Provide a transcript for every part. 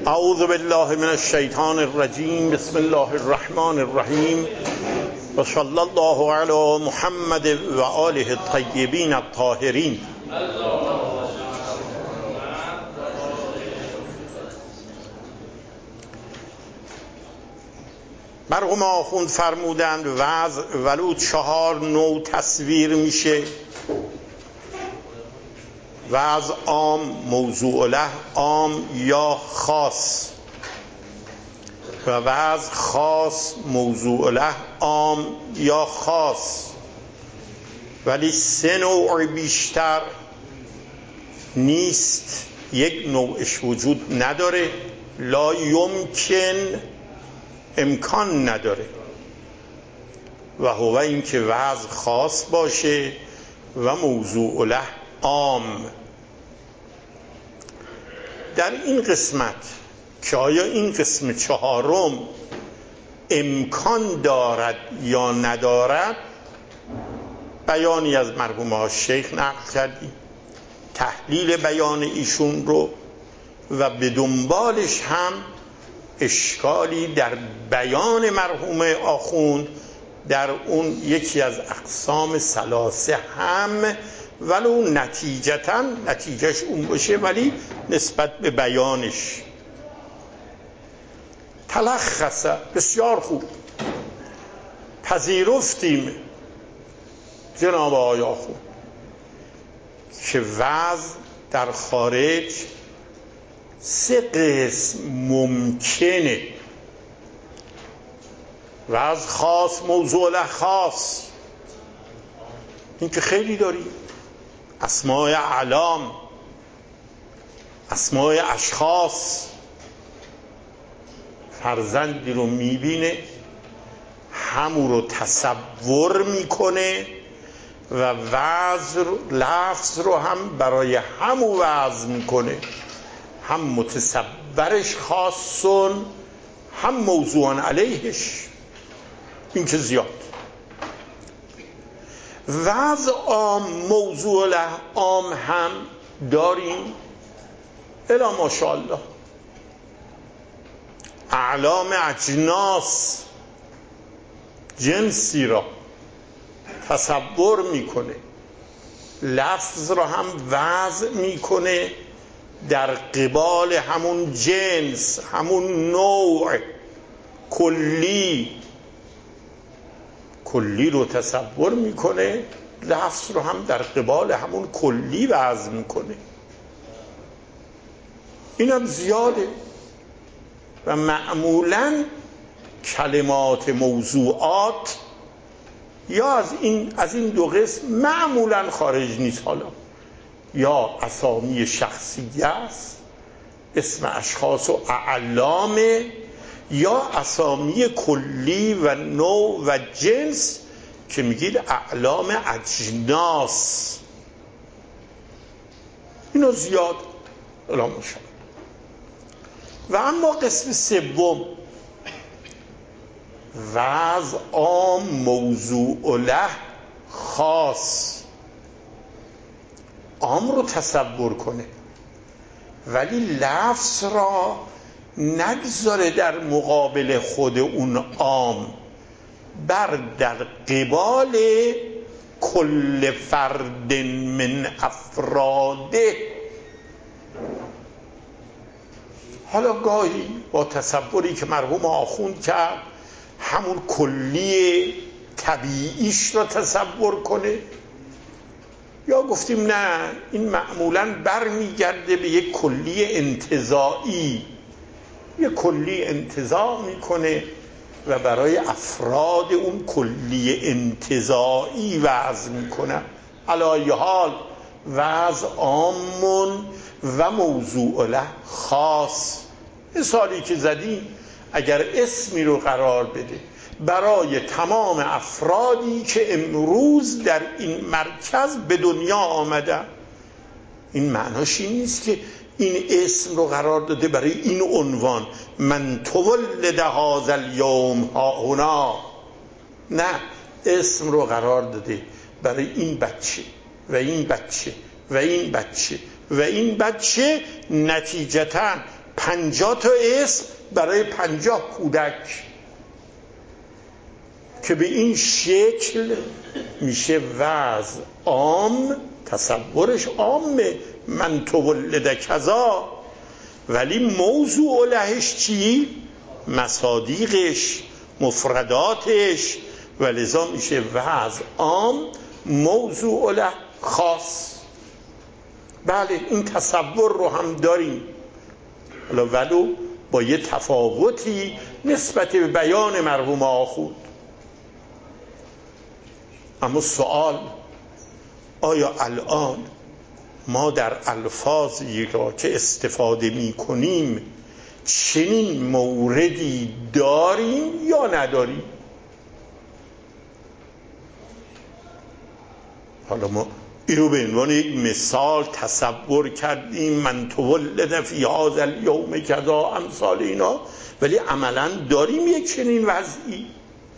اعوذ بالله من الشیطان الرجیم. بسم الله الرحمن الرحیم و صلی الله علی محمد و آله الطیبین الطاهرین. مرحوم آخوند فرمودند وعظ ولو 4 نوع تصویر میشه: وعظ عام، موضوع له عام یا خاص، و وعظ خاص، موضوع له عام یا خاص. ولی 3 نوع بیشتر نیست، یک نوعش وجود نداره، لا یمکن، امکان نداره، و هو این که وعظ خاص باشه و موضوع له عام. در این قسمت که آیا این قسم 4 امکان دارد یا ندارد، بیانی از مرحوم ها شیخ نقل کردیم، تحلیل بیان ایشون رو، و به دنبالش هم اشکالی در بیان مرحوم آخوند در اون یکی از اقسام ثلاثه هم، ولو نتیجهش اون باشه، ولی نسبت به بیانش تلخصه. بسیار خوب پذیرفتیم جناب آقای آخوند که وعظ در خارج 3 قسم ممکنه: وعظ خاص، موضوع له خاص. این که خیلی داریم، اسماء اعلام، اسماء اشخاص. فرزندی رو میبینه، همون رو تصور میکنه و لفظ رو هم برای همون وعظ میکنه، هم متصورش خاصون، هم موضوعان علیهش. این که زیاد. وعظ عام، موضوع له عام هم داریم، الا ماشاءالله. اعلام اجناس، جنسی را تصور میکنه، لفظ را هم وضع میکنه در قبال همون جنس، همون نوع کلی رو تصور میکنه، لفظ رو هم در قبال همون کلی وضع میکنه. اینم زیاده. و معمولاً کلمات موضوعات یا از این 2 قسم معمولاً خارج نیست. حالا یا اسامی شخصیه است، اسم اشخاص و اعلامه، یا اسامی کلی و نوع و جنس که میگید اعلام اجناس. اینو زیاد اعلام شد. و اما قسم 3، وعظ عام، موضوع له خاص. عام رو تصور کنه ولی لفظ را نگذاره در مقابل خود اون عام، در قبال کل فرد من افراده. حالا گاهی با تصوری که مرحوم آخوند کرد همون کلی طبیعیش را تصور کنه، یا گفتیم نه، این معمولاً برمیگرده به یک کلی انتزاعی، یک کلی انتزاع میکنه و برای افراد اون کلی انتزاعی وضع میکنه. علی ای حال وضع عام و موضوع له خاص. مثالی که زدیم، اگر اسمی رو قرار بده برای تمام افرادی که امروز در این مرکز به دنیا آمدن، این معناش این نیست که این اسم رو قرار داده برای این عنوان: من تولد هذا الیوم ها هنا. نه، اسم رو قرار داده برای این بچه و این بچه و این بچه و این بچه، نتیجتاً 50 تا اسم برای 50 کودک که به این شکل میشه وضع عام. تصورش عامه، من تولد کذا، ولی موضوع لهش چی؟ مصادیقش، مفرداتش، و لذا میشه وضع عام، موضوع له خاص. بله این تصور رو هم داریم، ولو با یه تفاوتی نسبت به بیان مرحوم آخوند. اما سوال، آیا الان ما در الفاظی را که استفاده می کنیم چنین موردی داریم یا نداریم؟ حالا ما این رو به عنوان یک مثال تصور کردیم، من تولد فی هذا الیوم کذا، امثال اینا، ولی عملا داریم یک چنین وضعی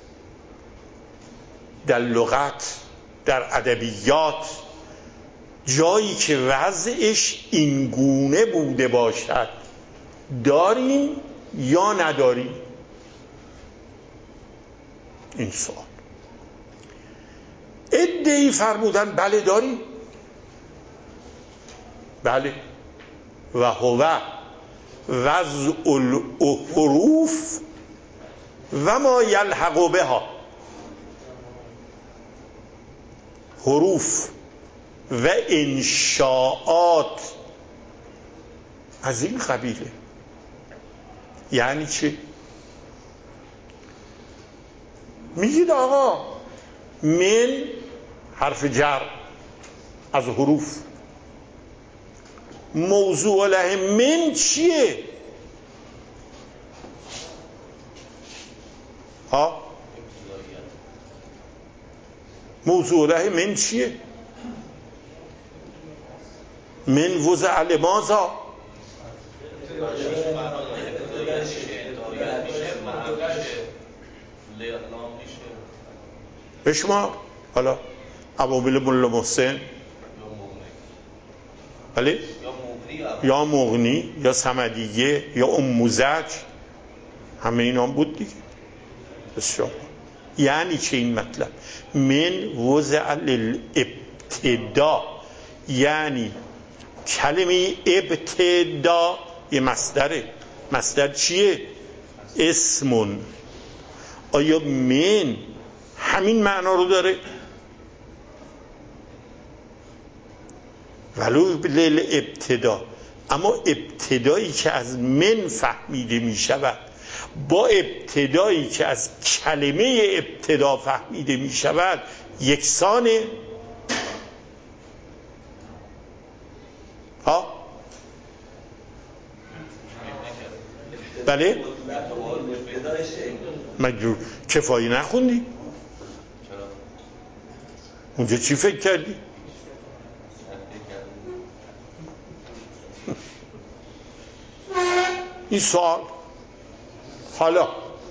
در لغت، در ادبیات، جایی که وضعش این گونه بوده باشد، داریم یا نداریم؟ این سوال. عده‌ای فرمودن بله داریم، بله، و هو وضع الحروف و ما یلحق بها، حروف و انشاءات از این قبیله. یعنی چه؟ میگید آقا من حرف جر از حروف، موضوع له من چیه؟ ها؟ موضوع له من چیه؟ من وضع لماذا؟ بشمار حالا ابوابیل ملا محسن، بله، یا مغنی یا صمدیه یا اموزج، همه اینا بود دیگه. بسیار. یعنی چه این مطلب؟ من وضع للابتدا، یعنی کلمه ابتدا یه مصدره. مصدر چیه؟ اسمون. آیا من همین معنا رو داره؟ ولو للابتدا، اما ابتدایی که از من فهمیده می شود با ابتدایی که از کلمه ابتدا فهمیده می شود یکسانه؟ ها؟ بله؟ مجرور. کفایی نخوندی؟ اونجا چی فکر کردی؟ این سوال. حالا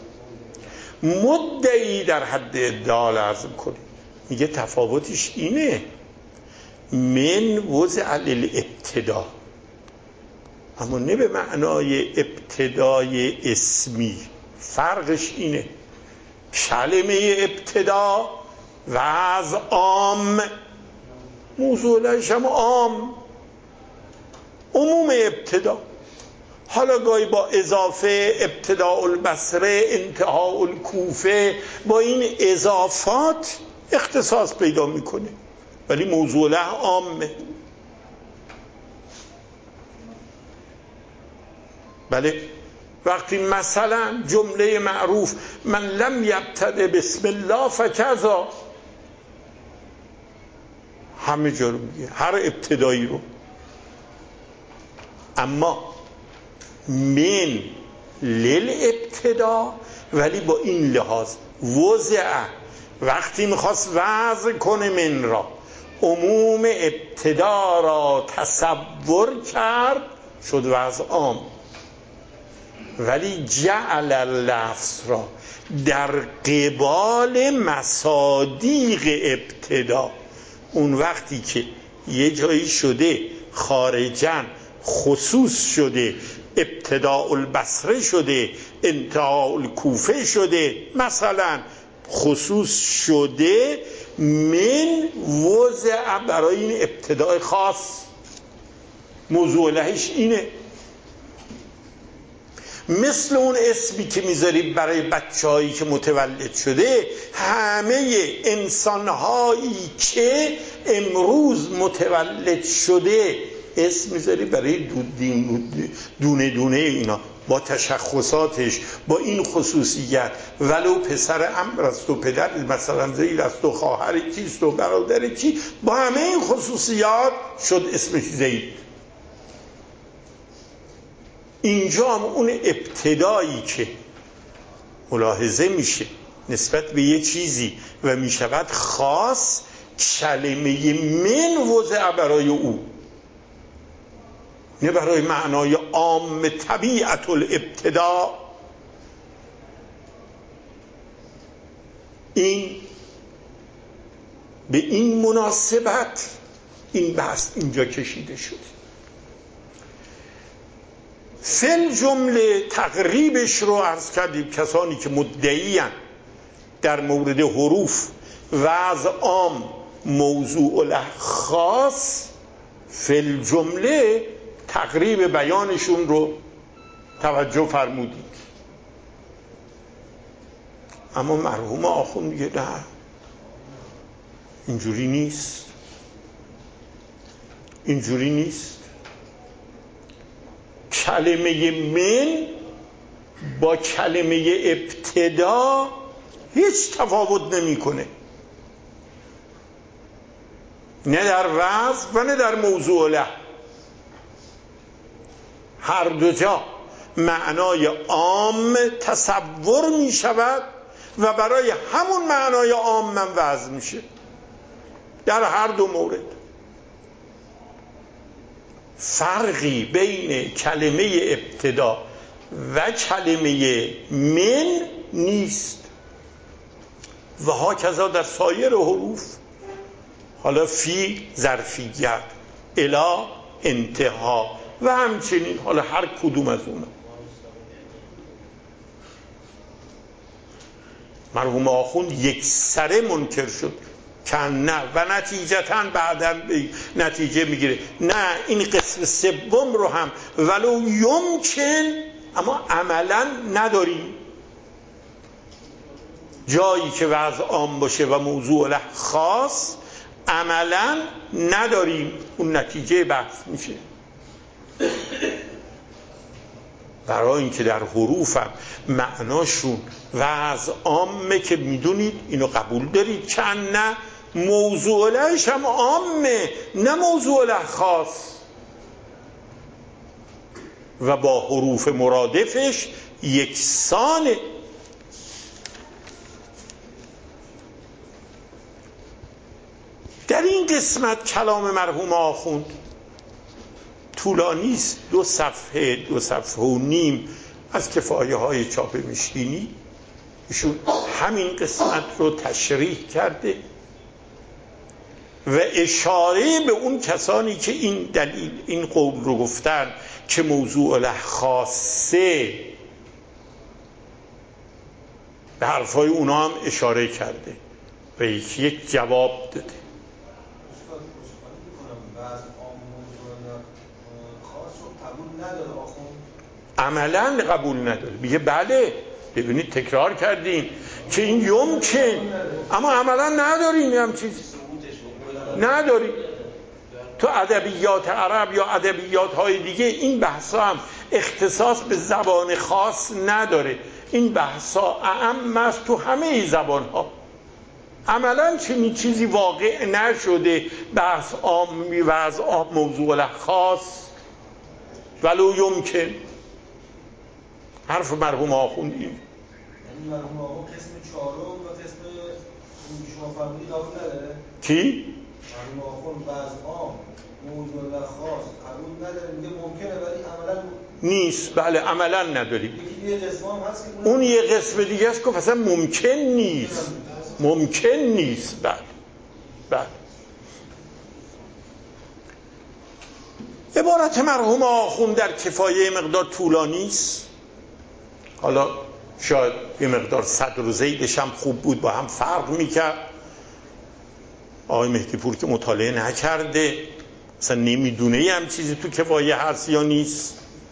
مدعی در حد ادعا لازم کنی، میگه تفاوتش اینه، من وضع للابتدا، اما نه به معنای ابتدای اسمی. فرقش اینه، کلمه ابتدا وضع عام، موضوع لهش هم عام، عموم ابتدا. حالا گاهی با اضافه ابتداء البصره، انتهاء الکوفه، با این اضافات اختصاص پیدا میکنه، ولی موضوع له عامه. بله، وقتی مثلا جمله معروف من لم یبتدئ بسم الله فکذا، همه جا رو میگه، هر ابتدایی رو. اما من للابتدا، ولی با این لحاظ وضع، وقتی میخواست وضع کنه من را، عموم ابتدا را تصور کرد، شد وضع عام، ولی جعل اللفظ را در قبال مصادیق ابتدا. اون وقتی که یه جایی شده خارجاً خصوص شده، ابتداء البصره شده، انتهاء الکوفه شده، مثلا خصوص شده من وضع برای این ابتداء خاص. موضوع لهش اینه. مثل اون اسمی که میذاری برای بچه‌هایی که متولد شده، همه انسان‌هایی که امروز متولد شده اسم میذاری برای دونه دونه اینا، با تشخصاتش، با این خصوصیت، ولو پسر عمرو است و پدر مثلا زید است و خواهر کیست و برادر کی، با همه این خصوصیات شد اسمش زید. اینجا هم اون ابتدایی که ملاحظه میشه نسبت به یه چیزی و میشود خاص، کلمه من وضع برای او، نه برای معنای عام طبیعت الابتدا. این به این مناسبت این بحث اینجا کشیده شد. فل جمله تقریبش رو عرض کردیم، کسانی که مدعی‌اند در مورد حروف وضع عام موضوع له خاص، فل جمله تقریب بیانشون رو توجه فرمودید. اما مرحوم آخوند میگه نه، اینجوری نیست، اینجوری نیست. کلمه من با کلمه ابتدا هیچ تفاوت نمیکنه، نه در وضع و نه در موضوع له. هر دو جا معنای عام تصور می شود و برای همون معنای عام من وضع میشه در هر دو مورد. فرقی بین کلمه ابتدا و کلمه من نیست و هاکذا در سایر حروف. حالا فی ظرفیت، الی انتها و همچنین حالا هر کدوم از اونا. مرحوم آخوند یک سره منکر شد که نه و نتیجتاً بعداً نتیجه میگیره نه، این قسم سوم رو هم ولو یمکن اما عملاً نداریم. جایی که وضع عام باشه و موضوع له خاص عملاً نداریم، اون نتیجه بحث میشه. برای اینکه در حروف هم معناشون وضع عامه که میدونید، اینو قبول دارید که نه موضوع لهش هم عامه، نه موضوع له خاص، و با حروف مرادفش یکسانه. در این قسمت کلام مرحوم آخوند طولانی است، 2 صفحه 2 صفحه و نیم از کفایه های چاپ مشکینی ایشون همین قسمت رو تشریح کرده و اشاره به اون کسانی که این دلیل این قول رو گفتن که موضوع له خاصه، به حرفای اونا هم اشاره کرده و یک جواب داده. عملاً قبول نداره. میگه بله، ببینید تکرار کردیم که این یمکن، اما عملاً نداریم، هم چیز نداریم. تو ادبیات عرب یا ادبیات های دیگه این بحثا هم اختصاص به زبان خاص نداره، این بحثا اعم است تو همه زبان ها. عملاً چنین چیزی واقع نشده بحث عامی و از موضوع له خاص ولو یمکن. حرف مرحوم آخوند این. یعنی مرحوم آخوند قسم 4 و قسم شما فرمودید قبول نداره؟ کی؟ مرحوم آخوند وضع عام موضوع له خاص قبول نداره، میگه ممکنه ولی عملاً نیست. بله عملاً نداریم. یه قسم هم هست که اون یه قسم دیگه است که اصلا ممکن نیست، ممکن نیست. بله بله. عبارت مرحوم آخوند در کفایه مقدار طولانی است. حالا شاید یه مقدار صدر و زیدش هم خوب بود، با هم فرق میکرد. آقای مهدی پور که مطالعه نکرده اصلا نمیدونه هم چیزی تو کفایه هست یا نیست.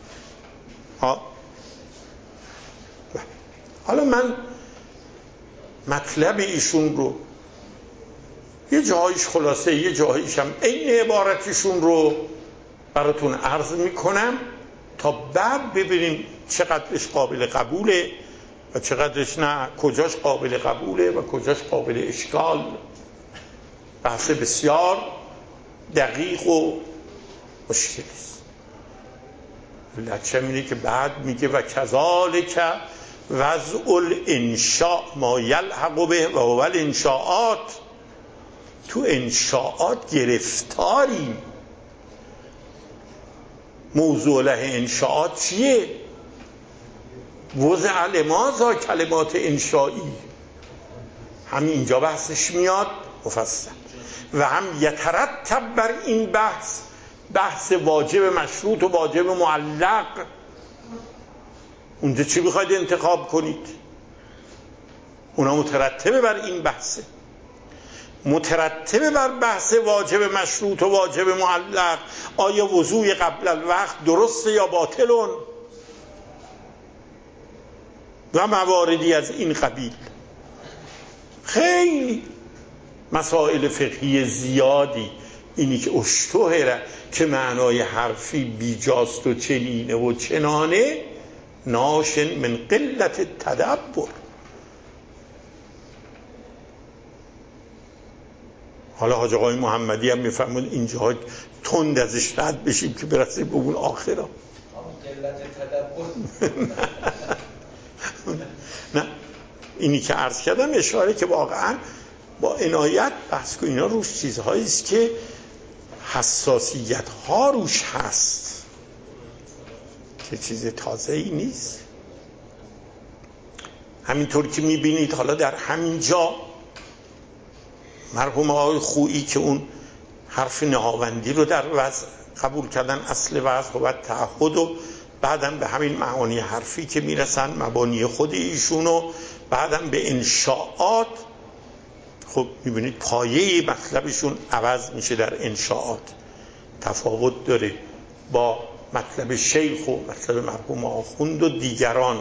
حالا من مطلب ایشون رو یه جایش خلاصه، یه جایش هم عین عبارتشون رو براتون عرض میکنم تا بعد ببینیم چقدرش قابل قبوله و چقدرش نه، کجاش قابل قبوله و کجاش قابل اشکال. بحث بسیار دقیق و مشکلی است. لچم اینه که بعد میگه و کذالک وضع الانشاء ما یلحق به و هو الانشاءات. تو انشاءات گرفتاریم. موضوع له انشاءات چیه؟ وضع لماذا کلمات انشایی، همین اینجا بحثش میاد مفصل. و هم یترتب بر این بحث واجب مشروط و واجب معلق. اونجا چی بخواید انتخاب کنید؟ اونا مترتبه بر این بحثه، مترتبه بر بحث واجب مشروط و واجب معلق. آیا وضوع قبل الوقت درسته یا باطلون؟ و مواردی از این قبیل. خیلی مسائل فقهی زیادی، اینی که اشتهره که معنای حرفی بیجاست و چنینه و چنانه، ناشن من قلت تدبر. حالا حاج آقای محمدی هم میفرمود اینجا تند ازش رد بشیم که برسیم به اون آخرا. قلت تدبر نه، اینی که عرض کردم اشاره که واقعا با عنایت بحث کنیم. اینا روش چیزهایی است که حساسیت ها روش هست که چیز تازه‌ای نیست. همینطور که میبینید حالا در همین جا مرحوم آقای خویی که اون حرف نهاوندی رو در وضع قبول کردن، اصل وضع و تعهد، و بعدم به همین معانی حرفی که میرسن مبانی خود ایشون، و بعدم به انشاءات. خب میبینید پایه مطلبشون عوض میشه در انشاءات، تفاوت داره با مطلب شیخ و مطلب مرحوم آخوند و دیگران.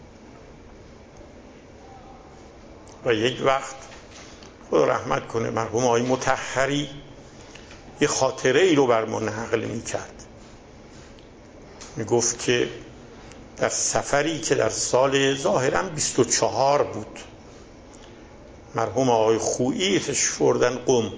و یک وقت خدا رحمت کنه مرحوم آقای مطهری یه خاطره ای رو بر ما نقل میکرد. میگفت که در سفری که در سال ظاهراً 24 بود، مرحوم آقای خویی تشریف بردن قم،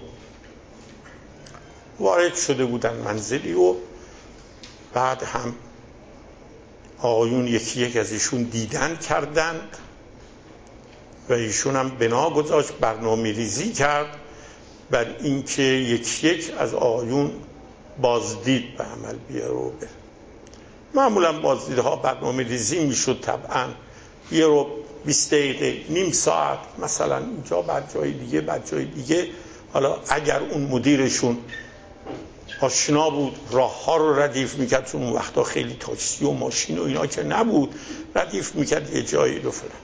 وارد شده بودن منزلی و بعد هم آقایون یکی یک از ایشون دیدن کردند و ایشون هم بنا گذاشت برنامه ریزی کرد بر اینکه یک یک از آقایون بازدید به عمل بیاره و بره. معمولا بازدیدها برنامه ریزی میشد طبعا، یه رو 20 دقیقه، نیم ساعت، مثلا اینجا بعد جای دیگه بعد جای دیگه. حالا اگر اون مدیرشون آشنا بود راه ها رو ردیف میکرد، چون اون وقتا خیلی تاکسی و ماشین و اینا که نبود، ردیف میکرد یه جایی رو فلان.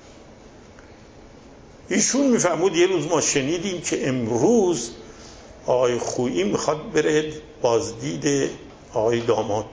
ایشون میفهمود یه روز ما شنیدیم که امروز آقای خویی میخواد بره بازدید آقای داماد.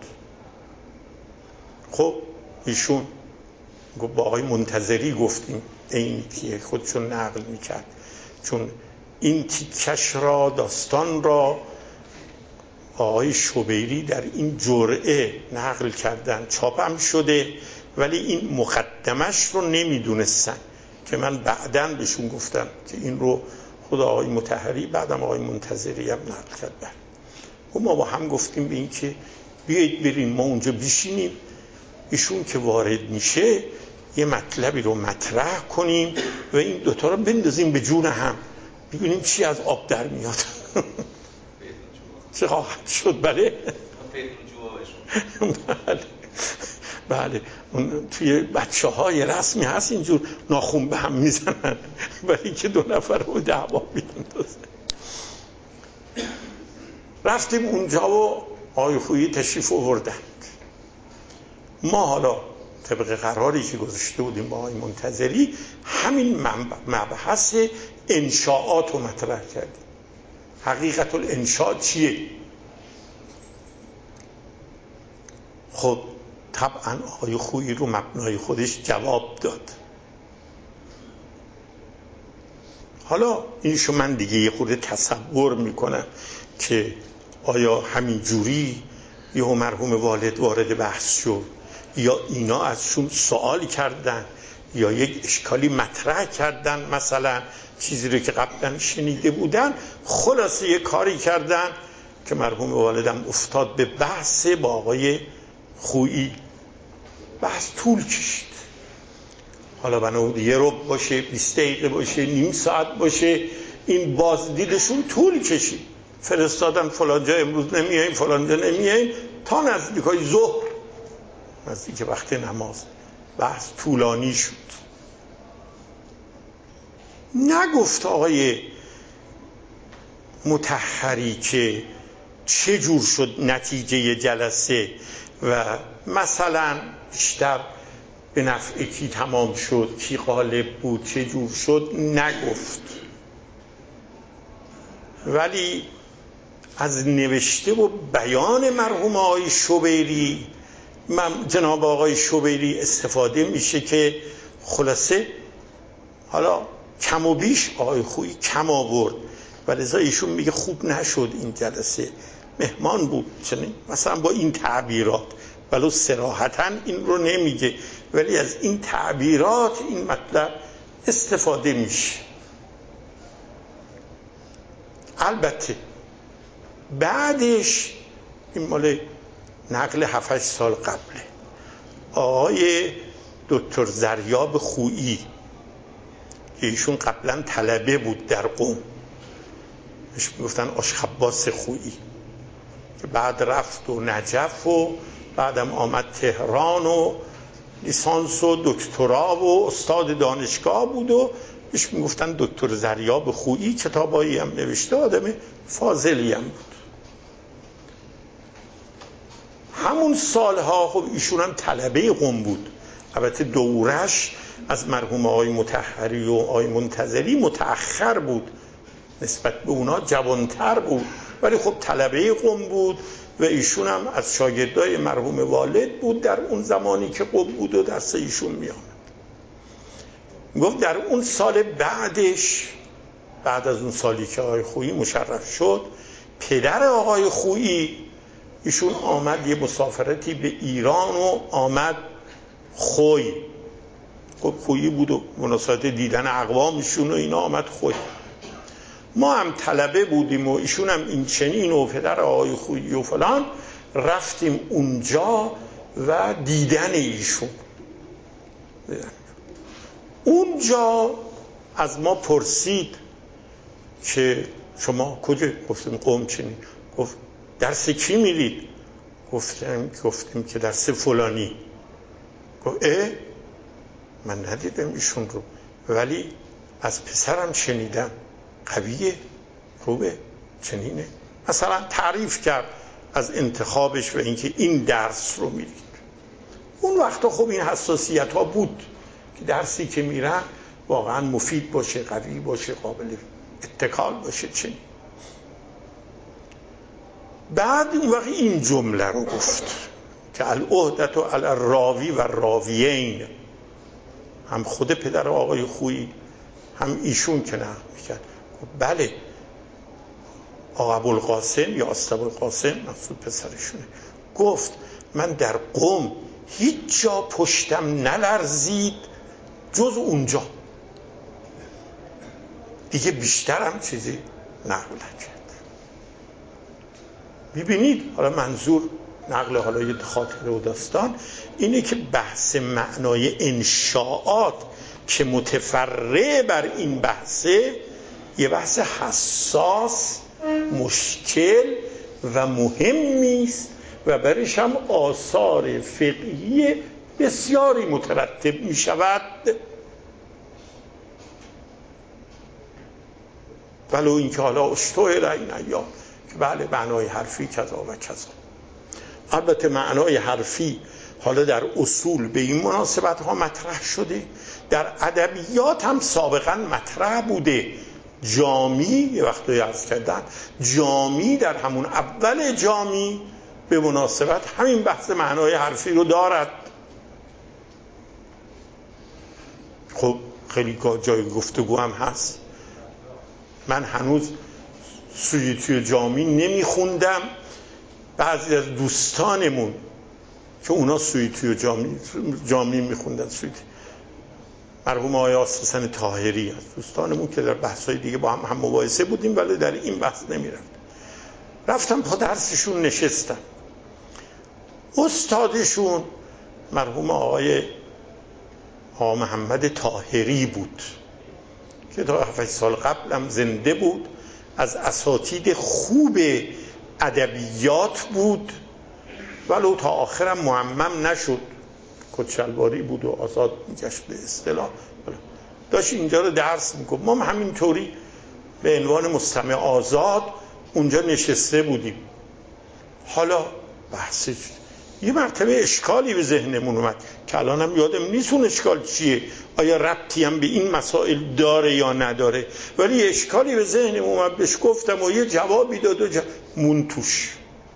خب ایشون با آقای منتظری گفتیم، این که خودشون نقل میکرد، چون این تیکش را داستان را آقای شبیری در این جرعه نقل کردن، چاپم شده، ولی این مقدمش رو نمیدونستن که من بعداً بهشون گفتم که این رو خود آقای مطهری بعدم آقای منتظری هم نقل کرد. و ما با هم گفتیم به این که بیایید بریم ما اونجا بشینیم، ایشون که وارد میشه یه مطلبی رو مطرح کنیم و این دوتا رو بندازیم به جون هم، ببینیم چی از آب در میاد. چه خواهد شد؟ بله بله. توی بچه های رسمی هست اینجور ناخون به هم میزنن برای که دو نفر رو دعوا بیندازن. رفتیم اونجا و آقای خویی تشریف آوردند. ما حالا طبق قراری که گذاشته بودیم با آقای منتظری همین مبحث انشاءات رو مطرح کردیم. حقیقت الانشاء چیه؟ خب طبعا آقای خویی رو مبنای خودش جواب داد. حالا اینشو من دیگه یه خورده تصور میکنم که آیا همین جوری یه مرحوم والد وارد بحث شد یا اینا ازشون سوال کردن یا یک اشکالی مطرح کردن، مثلا چیزی رو که قبلا شنیده بودن، خلاصه یه کاری کردن که مرحوم والدم افتاد به بحث با آقای خویی. بحث طول کشید. حالا بنابود یه ربع باشه، 20 دقیقه باشه، نیم ساعت باشه، این بازدیدشون طول کشید. فرستادن فلانجا امروز نمیاییم، فلانجا نمیاییم، تا نزدیکای ظهر، نزدیک وقت نماز بحث طولانی شد. نگفت آقای مطهری که چه جور شد نتیجه جلسه و مثلا بیشتر به نفع کی تمام شد، کی غالب بود، چه جور شد، نگفت. ولی از نوشته و بیان مرحوم آقای شبیری، جناب آقای شبیری استفاده میشه که خلاصه حالا کم و بیش آقای خویی کم آورد و لذا ایشون میگه خوب نشد این جلسه، مهمان بود چنین مثلا با این تعبیرات، ولو صراحتاً این رو نمیگه ولی از این تعبیرات این مطلب استفاده میشه. البته بعدش این مال نقل 7-8 سال قبله، آقای دکتر زریاب خویی که ایشون قبلا طلبه بود در قم، بهش میگفتن آشخباس خویی، که بعد رفت و نجف و بعدم آمد تهران و لیسانس و دکترا و استاد دانشگاه بود و بهش میگفتن دکتر زریاب خویی. کتابایی هم نوشته، آدم فاضلی هم بود. همون سالها خب ایشون هم طلبه قم بود، البته دورش از مرحوم آقای مطهری و آقای منتظری متأخر بود، نسبت به اونا جوانتر بود، ولی خب طلبه قم بود و ایشون هم از شاگردای مرحوم والد بود در اون زمانی که قم بود و درس ایشون می آمد. گفت در اون سال بعدش، بعد از اون سالی که آقای خویی مشرف شد، پدر آقای خویی ایشون آمد یه مسافرتی به ایران و آمد خوی. خب خویی بود و مناسبت دیدن اقوامشون و اینا آمد خوی. ما هم طلبه بودیم و ایشون هم این چنین و پدر آقای خویی و فلان، رفتیم اونجا و دیدن ایشون. اونجا از ما پرسید که شما کجا؟ گفتیم قم. چنین گفت درس کی میرید؟ گفتیم که درس فلانی. گفت من ندیدم ایشون رو ولی از پسرم شنیدم، قویه، خوبه، چنینه. مثلا تعریف کرد از انتخابش و اینکه این درس رو میرید. اون وقتا خب این حساسیت ها بود که درسی که میرن واقعا مفید باشه، قوی باشه، قابل اتکال باشه. چنین بعد اون وقت این جمله رو گفت که العهدة علی الراوی و راویین، هم خود پدر آقای خویی هم ایشون که نقل میکرد. بله آقا ابوالقاسم یا استابوالقاسم مقصود پسرشونه، گفت من در قم هیچ جا پشتم نلرزید جز اونجا، دیگه بیشترم چیزی نقل نکرد. ببینید حالا منظور نقل حالا یه خاطره و داستان اینه که بحث معنای انشاءات که متفرع بر این بحثه، یه بحث حساس، مشکل و مهمی است و برش هم آثار فقهی بسیاری مترتب می شود، ولو اینکه حالا اشتهر این ایام که بله معنای حرفی کذا و کذا. البته معنای حرفی حالا در اصول به این مناسبت ها مطرح شده، در ادبیات هم سابقا مطرح بوده. جامی یه وقتی عرض کردن، جامی در همون اول جامی به مناسبت همین بحث معنای حرفی رو دارد. خب خیلی جای گفتگو هم هست. من هنوز سویتی جامی نمیخوندم. بعضی از دوستانمون که اونا سویتی و جامی میخوندن، سویتی مرحوم آقای آصف طاهری از دوستانمون که در بحث‌های دیگه با هم مباحثه بودیم ولی در این بحث نمیرفت. رفتم پا درسشون نشستم. استادشون مرحوم آقای محمد طاهری بود که تا 7 سال قبل هم زنده بود، از اساتید خوب ادبیات بود ولو تا آخرم معمم نشد، کچلواری بود و آزاد میگشت به اصطلاح. داشت اینجا رو درس میگفت، ما همینطوری به عنوان مستمع آزاد اونجا نشسته بودیم. حالا بحث یه مرتبه اشکالی به ذهنمون اومد که الان هم یادم نیست اون اشکال چیه، آیا ربطی هم به این مسائل داره یا نداره، ولی اشکالی به ذهنم اومد، بهش گفتم و یه جوابی داد و مون توش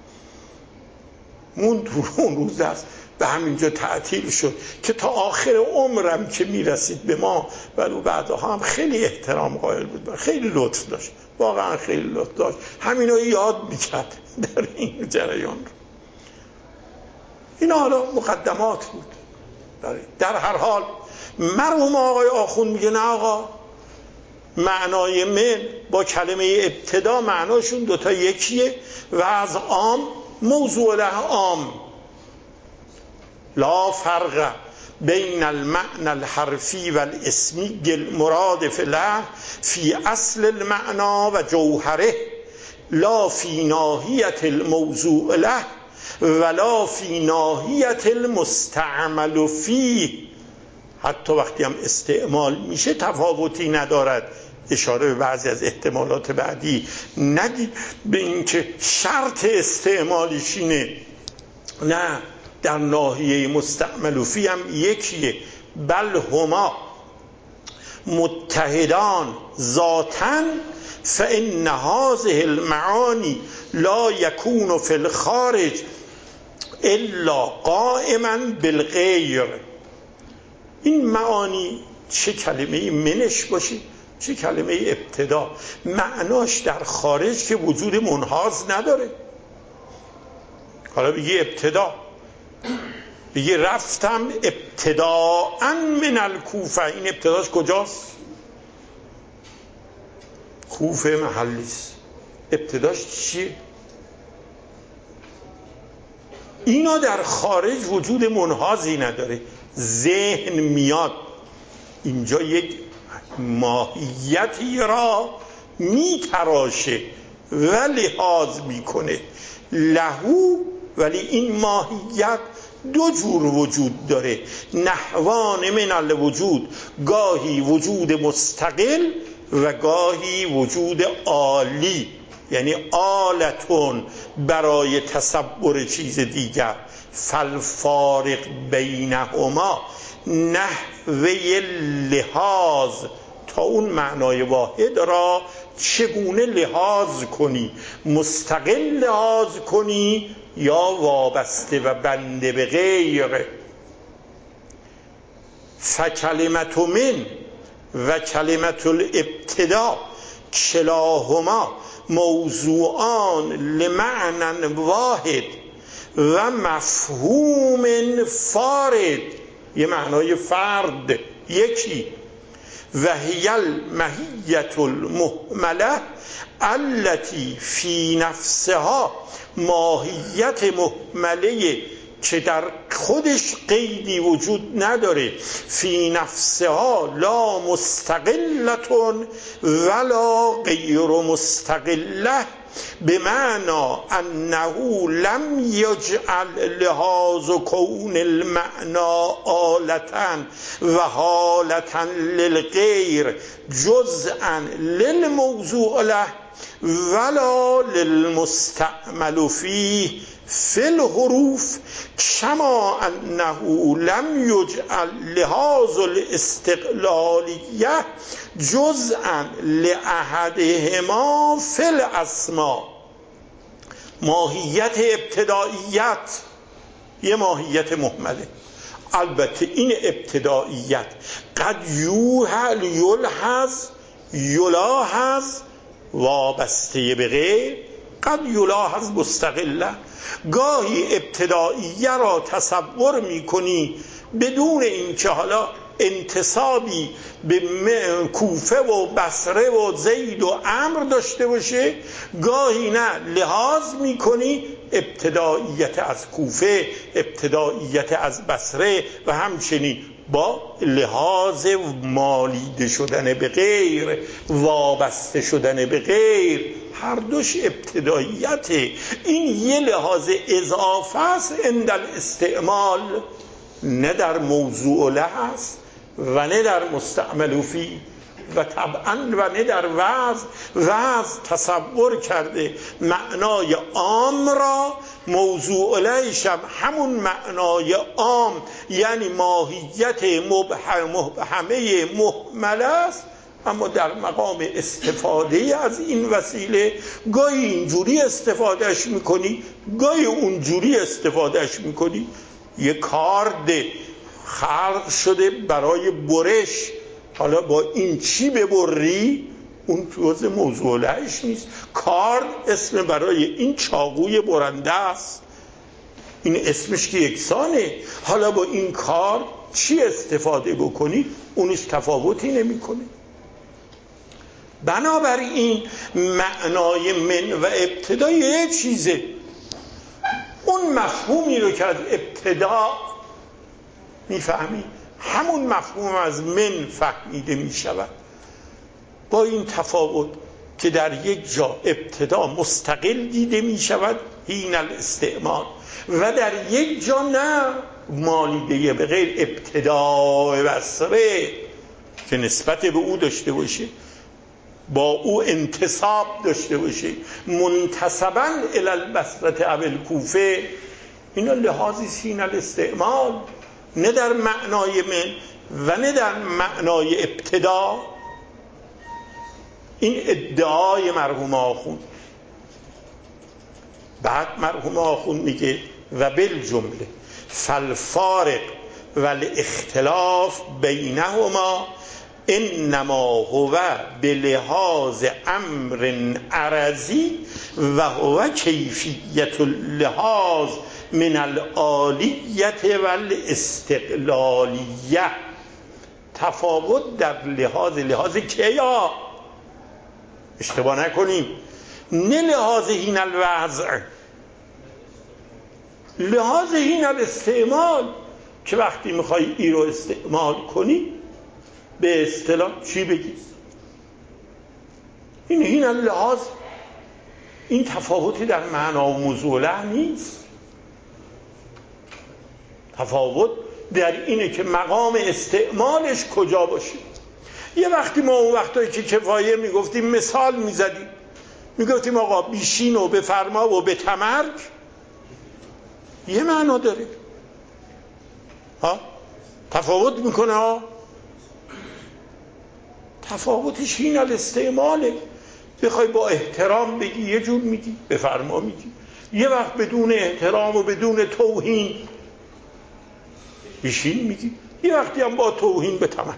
اون روز است به همینجا تعطیل شد که تا آخر عمرم که میرسید به ما، ولی بعدها هم خیلی احترام قائل بود، خیلی لطف داشت، واقعا خیلی لطف داشت، همینو یاد میکرد در این جریان رو. این حالا مقدمات بود. در هر حال مرحوم آقای آخوند میگه نه آقا، معنای من با کلمه ابتدا معناشون دوتا یکیه و از عام موضوع له عام، لا فرق بین المعنى الحرفی و الاسمی المرادف له فی اصل المعنى و جوهره، لا فی ناحیت الموضوع له ولا فی ناحیت المستعمل فیه. حتی وقتی هم استعمال میشه تفاوتی ندارد. اشاره به بعضی از احتمالات بعدی، نگید به این که شرط استعمالش اینه، نه، در ناحیه مستعمل فیه هم یکیه، بل هما متحدان ذاتاً فإن هذه المعانی لا يكون في الخارج الا قائما بالغیر. این معانی چه کلمه منش باشه چه کلمه ابتدا، معناش در خارج که وجود منحاز نداره. حالا بگی ابتدا، بگی رفتم ابتداء من الکوفه، این ابتداش کجاست؟ کوفه محلیست، ابتداش چیه؟ اینا در خارج وجود منحازی نداره. ذهن میاد اینجا یک ماهیتی را میتراشه و لحاظ میکنه لهو، ولی این ماهیت دو جور وجود داره، نحوان من الوجود، گاهی وجود مستقل و گاهی وجود عالی، یعنی آلتون برای تصور چیز دیگر. فالفارق بینهما نحوه لحاظ، تا اون معنای واحد را چگونه لحاظ کنی، مستقل لحاظ کنی یا وابسته و بنده به غیر. فکلمت من و کلمت الابتدا کلاهما موضوعان لمعنى واحد و مفهوم فارد، یه معنای فرد یکی، و هی الماهیت المهمله التي فی نفسها، ماهیت مهمله که در خودش قیدی وجود نداره، فی نفسها لا مستقلتون ولا غیر مستقله، بمعنى انه لم یجعل لحاظ کون المعنى آلتا و حالتا للغیر جزءا للموضوع له ولا للمستعمل فيه فی الحروف کما انه لم یجعل لحاظ الاستقلالیه جزءا لاحدهما فی الاسماء. ماهیت ابتداییت یه ماهیت مهمله. البته این ابتداییت قد یلاحظ وابسته به غیر، قد یلاحظ مستقله. گاهی ابتداییه را تصور میکنی بدون اینکه حالا انتسابی به کوفه و بصره و زید و عمرو داشته باشه، گاهی نه، لحاظ میکنی ابتداییت از کوفه، ابتداییت از بصره و همچنین با لحاظ مالیده شدن به غیر، وابسته شدن به غیر، هر دوش ابتداییته. این یه لحاظ اضافه است عند الاستعمال، نه در موضوع له است و نه در مستعمل فی و طبعا و نه در وضع تصور کرده معنای عام را، موضوع لهش هم همون معنای عام یعنی ماهیت مبهمه مهمله است، اما در مقام استفاده از این وسیله گاهی اینجوری استفادهش میکنی، گاهی اونجوری استفادهش میکنی. یه کارد خلق شده برای برش، حالا با این چی ببری، اون جزء موضوع لهش نیست. کارد اسم برای این چاقوی برنده است، این اسمش که یکسانه، حالا با این کار چی استفاده بکنی اونش تفاوتی نمیکنه. بنابراین معنای من و ابتدا یه چیزه. اون مفهومی رو که از ابتدا میفهمی همون مفهوم از من فهمیده میشود، با این تفاوت که در یک جا ابتدا مستقل دیده میشود حین الاستعمال و در یک جا نه، مالیده به غیر ابتدا بصره که نسبت به او داشته باشه، با او انتساب داشته باشه، منتسباً الی البصره او الکوفه، اینا لحاظی حین الاستعمال، نه در معنای من و نه در معنای ابتدا. این ادعای مرحوم آخوند. بعد مرحوم آخوند میگه و بالجمله فالفارق والاختلاف بینهما انما هو بلحاظ امر عرضی و هو کیفیت اللحاظ من الآلیت و الاستقلالیه. تفاوت در لحاظ کیا؟ اشتباه نکنیم، نه لحاظ حین الوضع، لحاظ حین الاستعمال، که وقتی میخوای ای رو استعمال کنی به اصطلاح چی بگی؟ این حین اللحاظ، این تفاوتی در معنا و موضوع له نیست. تفاوت در اینه که مقام استعمالش کجا باشه. یه وقتی ما اون وقتایی که کفایه میگفتیم مثال میزدیم، میگفتیم آقا بیشین و بفرما و به تمرک، یه معنا داره، ها تفاوت میکنه، ها تفاوتش حین الاستعماله. بخوای با احترام بگی یه جور میگی، بفرما میگی، یه وقت بدون احترام و بدون توهین بیشین میگی، یه وقتی هم با توهین به تمرک.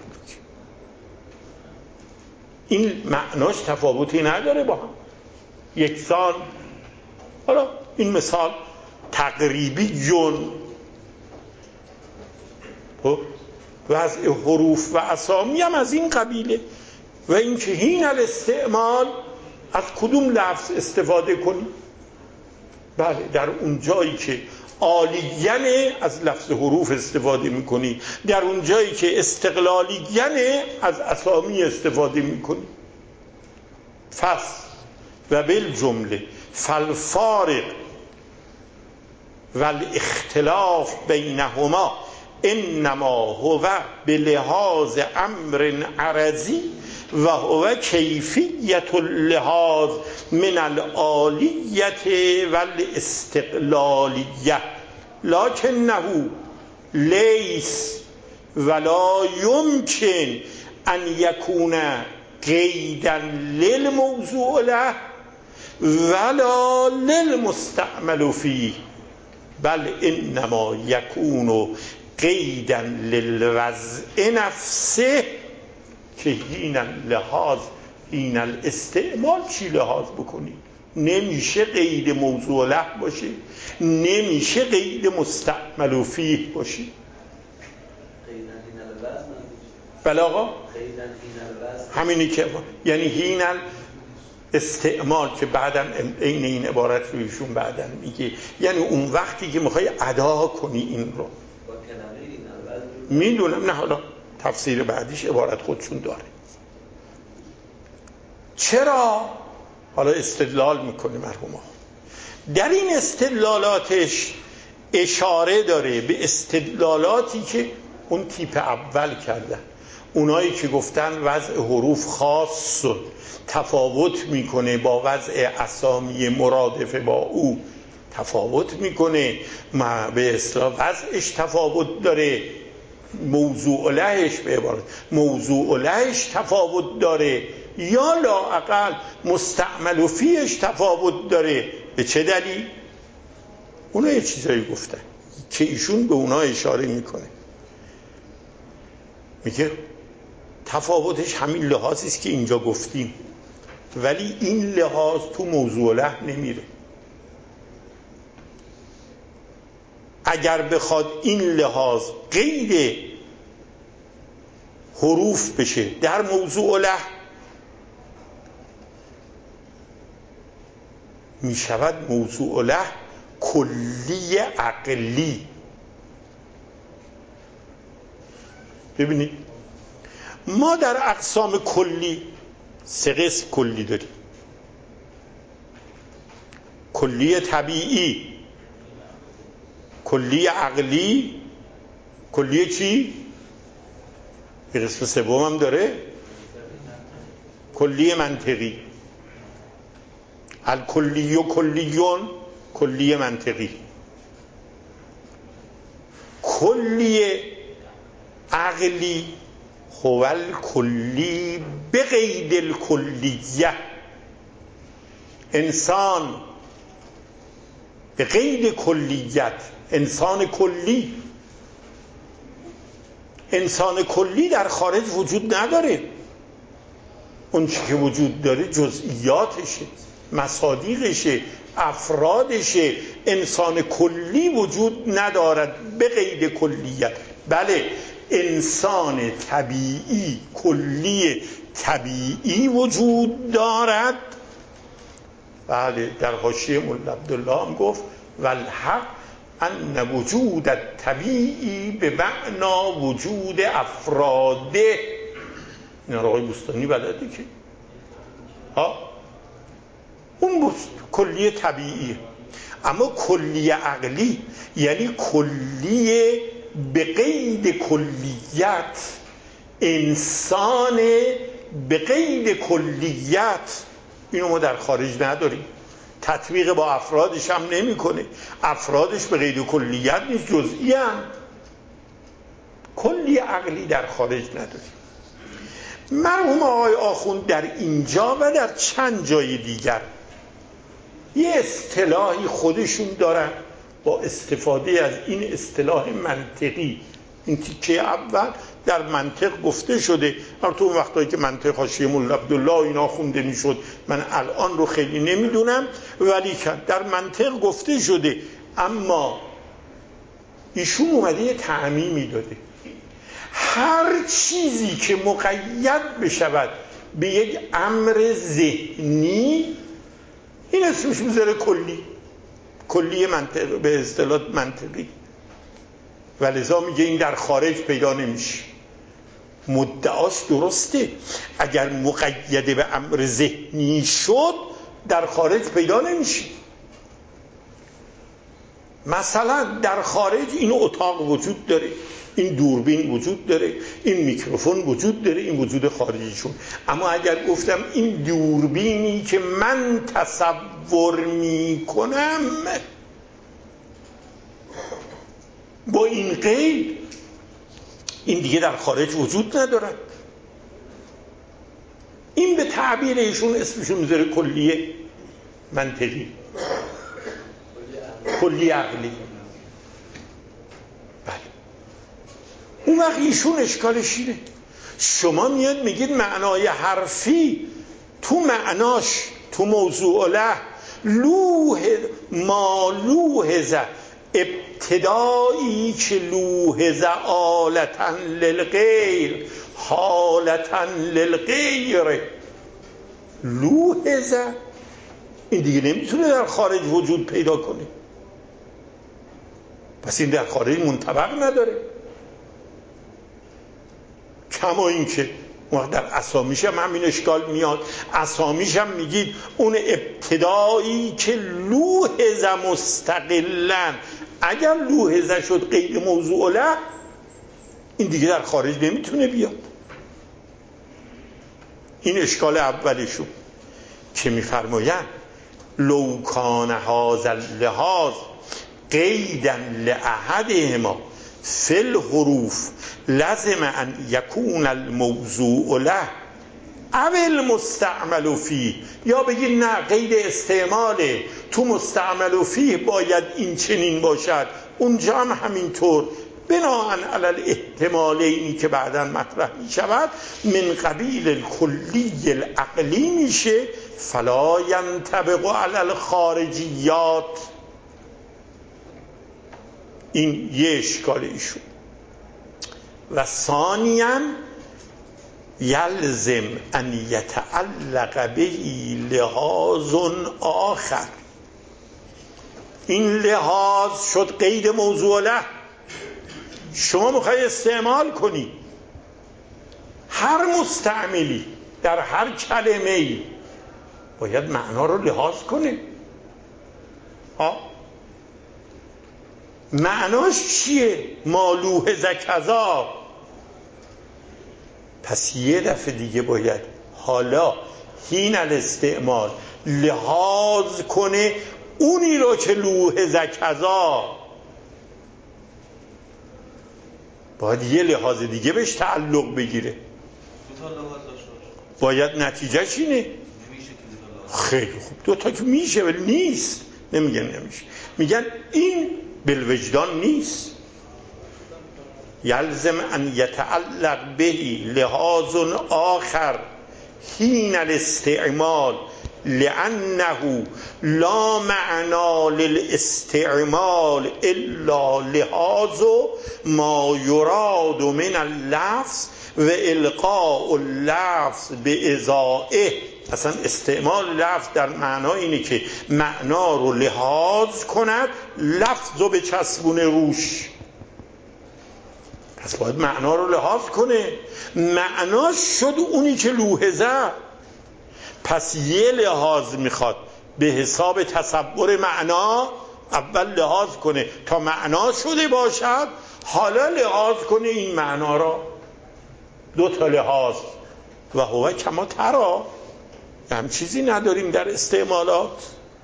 این معناش تفاوتی نداره با هم، یکسان. حالا این مثال تقریبی جون وضع حروف و اسامی هم از این قبیله. و این که حین الاستعمال از کدوم لفظ استفاده کنی؟ بله، در اون جایی که عالیگنه از لفظ حروف استفاده میکنی، در اون جایی که استقلالیگنه از اسامی استفاده میکنی. و بالجمله فالفارق والاختلاف بینهما انما هو بلحاظ امر عرضی و هو کیفیت اللحاظ من العالیت و الاستقلالیه لکنه لیس ولا یمکن ان یکون قیدا للموضوع له ولا للمستعمل فیه بل انما یکون قیدا للوضع نفسه که هین اللحاظ هین الاستعمال چی لحاظ بکنی؟ نمیشه قید موضوع له باشه، نمیشه قید مستعمل فیه باشه. بله آقا همینی که یعنی هین استعمال که بعدم این عبارت رو ایشون بعدم میگه، یعنی اون وقتی که میخوای ادا کنی این رو. میدونم نه حالا تفسیر بعدیش عبارت خودشون داره. چرا؟ حالا استدلال میکنه مرحوم در این استدلالاتش اشاره داره به استدلالاتی که اون تیپ اول کردن، اونایی که گفتن وضع حروف خاص تفاوت میکنه با وضع اسامی مرادف با او تفاوت میکنه، به اصطلاح وضعش تفاوت داره، موضوع لهش به عبارت موضوع لهش تفاوت داره، یا لااقل مستعمل فیهش تفاوت داره. به چه دلیل؟ اونا یه چیزایی گفتن که ایشون به اونا اشاره میکنه، میگه تفاوتش همین لحاظی است که اینجا گفتیم، ولی این لحاظ تو موضوع له نمیره. اگر بخواد این لحاظ قید حروف بشه در موضوع له، می شود موضوع له کلی عقلی. ببینید ما در اقسام کلی 3 قسم کلی داریم: کلی طبیعی، کلی عقلی، کلی چی؟ یه قسم سوم هم داره، کلی منطقی. الکلی و کلیون، کلی منطقی. کلی عقلی هو الکلی بغیر الکلیه، انسان به قید کلیت، انسان کلی. انسان کلی در خارج وجود نداره، اون چی که وجود داره جزئیاتشه، مصادیقشه، افرادشه. انسان کلی وجود ندارد به قید کلیت. بله انسان طبیعی، کلی طبیعی وجود دارد. بله در حاشیه مولا عبدالله هم گفت والحق ان وجود طبیعی به معنا وجود افراده. این آقای بوستانی بلده که اون کلی طبیعی. اما کلی عقلی یعنی کلی به قید کلیت، انسان به قید کلیت. اینو ما در خارج نداریم، تطبیق با افرادش هم نمی کنه. افرادش به قید کلیت نیست، جزئی هم. کلی عقلی در خارج نداریم. مرحوم آقای آخوند در اینجا و در چند جای دیگر یه اصطلاحی خودشون دارن، با استفاده از این اصطلاح منطقی. این تیکه اول در منطق گفته شده، البته اون وقتایی که منطق حاشیه مولا عبدالله اینا خونده میشد، من الان رو خیلی نمیدونم، ولی در منطق گفته شده. اما ایشون اومده یه تعمیمی داده، هر چیزی که مقید بشود به یک امر ذهنی این اسمش میذاره کلی، کلی منطق به اصطلاح منطقی. ولذا میگه این در خارج پیدا نمیشه. مدعاش درسته، اگر مقید به امر ذهنی شد در خارج پیدا نمیشه. مثلا در خارج این اتاق وجود داره، این دوربین وجود داره، این میکروفون وجود داره، این وجود خارجیشون. اما اگر گفتم این دوربینی که من تصور میکنم با این قید، این دیگه در خارج وجود ندارد. این به تعبیر ایشون اسمشون میذاره کلیه منطقی، کلی عقلی. بله. اون وقت ایشون اشکالش اینه، شما میاد میگید معنای حرفی تو معناش تو موضوع له ما لوحظه ابتدایی که لوحظه آلتا للغیر حالتا للغیر لوحظه، این دیگه نمیتونه در خارج وجود پیدا کنه. پس این در خارج منطبق نداره. کما این که در اسامیش هم همین اشکال میاد. اسامیش هم میگید اون ابتدایی که لوحظه مستقلن، اگر لوحظه شد قید موضوع له، این دیگه در خارج نمیتونه بیاد. این اشکال اولشون که میفرمایند لو کان هذا اللحاظ قیدا لاحدهما فی الحروف لازم ان یکون الموضوع له او المستعمل فیه، یا بگید نه قید استعماله، تو مستعمل فیه باید این چنین باشد، اونجا هم همینطور، بناهن علی الاحتمالینی که بعدا مطرح می شود من قبیل الکلی العقلی میشه، فلا ینطبق علی الخارجیات. این یه اشکال ایشون. و ثانیاً یلزم ان یتعلق به لحاظ آخر. این لحاظ شد قید موضوع له، شما میخوای استعمال کنی، هر مستعملی در هر کلمه‌ای باید معنا رو لحاظ کنه. معناش چیه؟ مالوحظ کذا. پس یه دفعه دیگه باید حالا حین الاستعمال لحاظ کنه اونی رو که لوحظ کذا، باید یه لحاظ دیگه بهش تعلق بگیره. باید نتیجهش اینه. خیلی خوب، دوتا که میشه ولی نیست. نمیگن نمیشه، میگن این بالوجدان نیست. یلزم ان یتعلق به لحاظ آخر حین الاستعمال لانه لا معنا للاستعمال الا لحاظ ما یراد من اللفظ و القاء اللفظ به ازائه. اصلا استعمال لفظ در معنا اینه که معنا رو لحاظ کند، لفظ رو به چسبونه روش. پس باید معنا رو لحاظ کنه. معناش شد اونی که لوحظه. پس یه لحاظ میخواد به حساب تصور معنا اول لحاظ کنه تا معنا شده باشد، حالا لحاظ کنه این معنا را. دو تا لحاظ. و هو کما ترا، هم چیزی نداریم در استعمالات.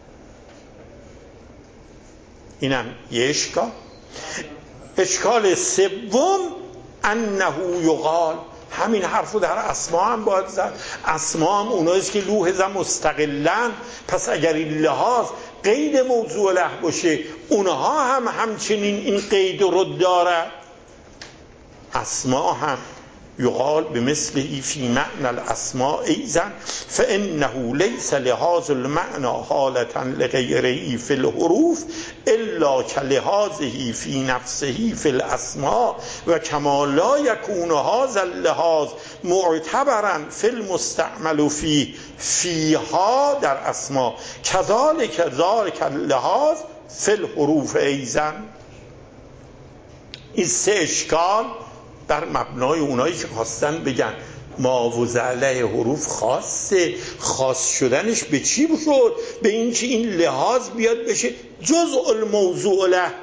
اینم یه اشکال. اشکال سوم انه یقال، همین حرفو در اسما هم باید زد. اسما هم اوناییست که لوحظه مستقلن، پس اگر این لحاظ قید موضوع له باشه اونها هم همچنین این قید رو دارد. اسما هم یقال بمثله فی معنى الاسماء ایضا فانه لیس لحاظ المعنى حالتا لغیره فی الحروف الا كلحاظه فی نفسه فی الاسماء و كما لا يكون هذا اللحاظ معتبرا فی المستعمل فیها در اسماء كذلك ذلك اللحاظ فی الحروف ایضا. این سه اشکال بر مبنای اونایی که خواستن بگن ما و زعله حروف خاصه. خاص شدنش به چی شد؟ به این که این لحاظ بیاد بشه جزء الموضوع له.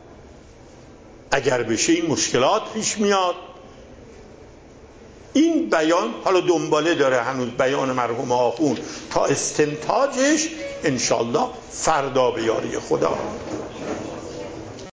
اگر بشه این مشکلات پیش میاد. این بیان حالا دنباله داره هنوز بیان مرحوم آخوند تا استنتاجش انشالله فردا به یاری خدا.